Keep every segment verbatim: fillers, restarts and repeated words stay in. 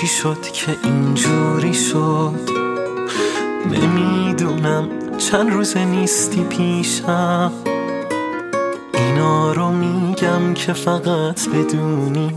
چی شد که اینجوری شد؟ نمیدونم چند روز نیستی پیشم، اینا رو میگم که فقط بدونی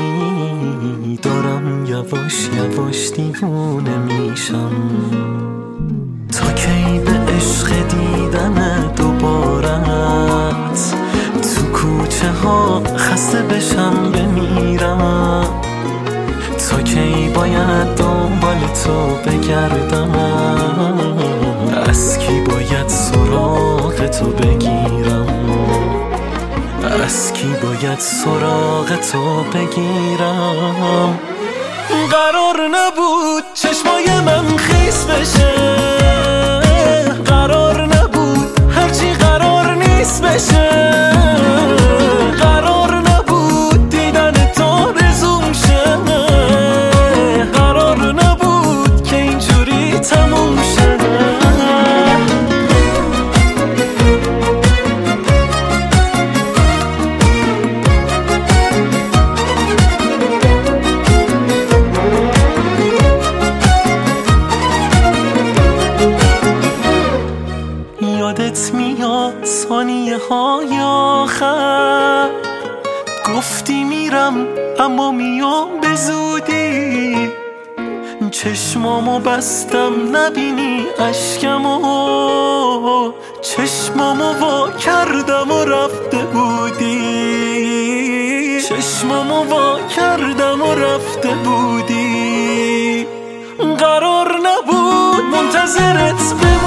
دارم یواش یواش دیوونه میشم. تا کی به عشق دیدن دوبارت تو کوچه ها خسته بشم بمیرم؟ تا کی باید دنبال تو بگردم؟ از کی باید سراغ تو بگیرم؟ از کی باید سراغ تو بگیرم؟ قرار نبود چشمای من خیس بشه، قرار نبود هرچی قرار نیست بشه، قرار نبود دیدن تو رزوم شه، قرار نبود که اینجوری تموم شه. یادت میاد ثانیه های آخر گفتی میرم اما میام به زودی، چشمامو بستم نبینی اشکمو، چشمامو وا کردم و رفته بودی، چشمامو وا کردم و رفته بودی. قرار نبود منتظرت بمونم